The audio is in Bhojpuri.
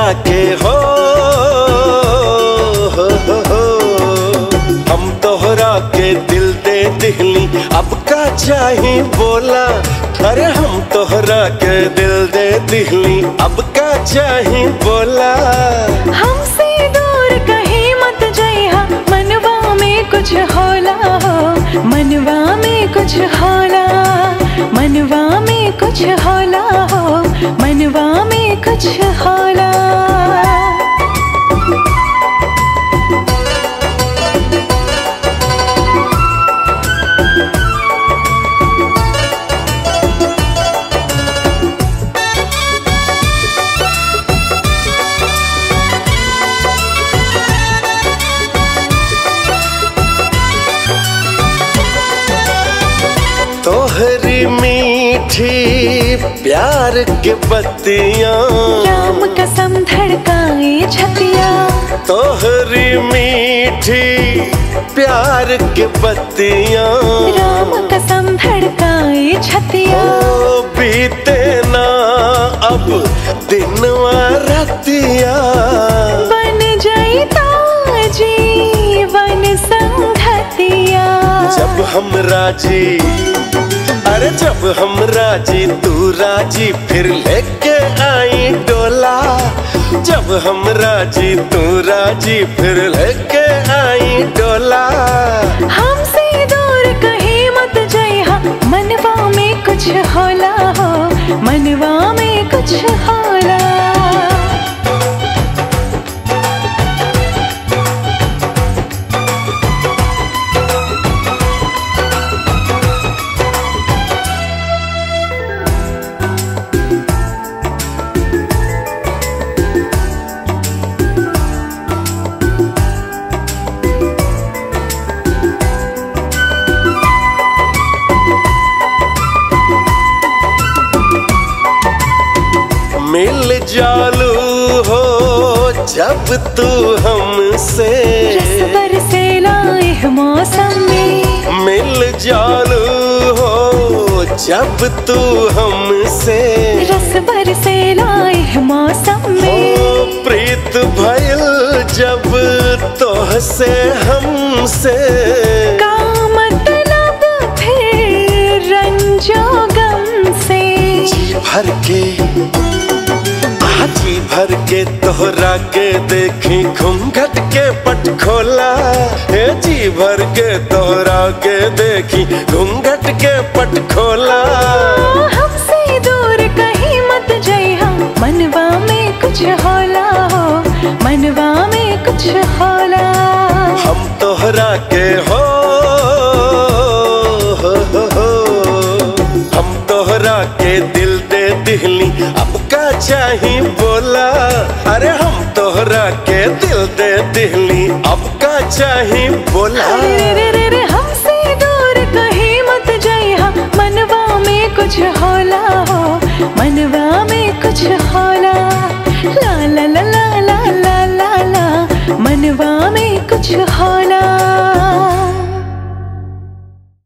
के हो, हम तोहरा के दिल दे दिहली, अब का चाही बोला। अरे हम तोहरा के दिल दे दिहली, अब का चाही बोला। हमसे दूर कहीं मत जइहा, मनवा में कुछ होला हो, मनवा में कुछ होला, मनवा में कुछ होला हो, मनवा में कुछ होला। तोहरी मीठी प्यार के बत्तियां, राम कसम धड़काए छतिया। तोहरी मीठी प्यार के बत्तियां, राम कसम धड़काए छतिया। ओ बीते ना अब दिनवा रतिया, बन जाइता जीवन संगतिया। जब हम राजी, अरे जब हम राजी तू राजी, फिर लेके आई डोला। जब हम राजी तू राजी, फिर लेके आई डोला। हमसे दूर कहीं मत जइहा, मनवा में कुछ होला हो, मनवा में कुछ होला। मिल जालू हो जब तू हमसे, रस बरसेला एह मौसम में। मिल जालू हो जब तू हमसे, रस बरसेला एह मौसम में। ओ प्रीत भइल जब तोहसे हमसे, का मतलब फिर रंजो गम से। जी भर के, जी भर के तोहरा के देखी, घूंघट के पट खोला। हे जी भर के तोहरा के देखी, घूंघट के पट खोला। हमसे दूर कहीं मत जइहा, मनवा में कुछ होला हो, मनवा में कुछ होला। हम तोहरा के हो, हम तोहरा के दिल दे दिहली, अब का चाही बोला। अरे हम तोहरा के दिल दे दिहली, अब का चाही बोला। रे हमसे दूर कहीं मत जइहा, मनवा में कुछ होला हो, मनवा में कुछ होला। ला ला ला ला ला ला ला, मनवा में कुछ होला।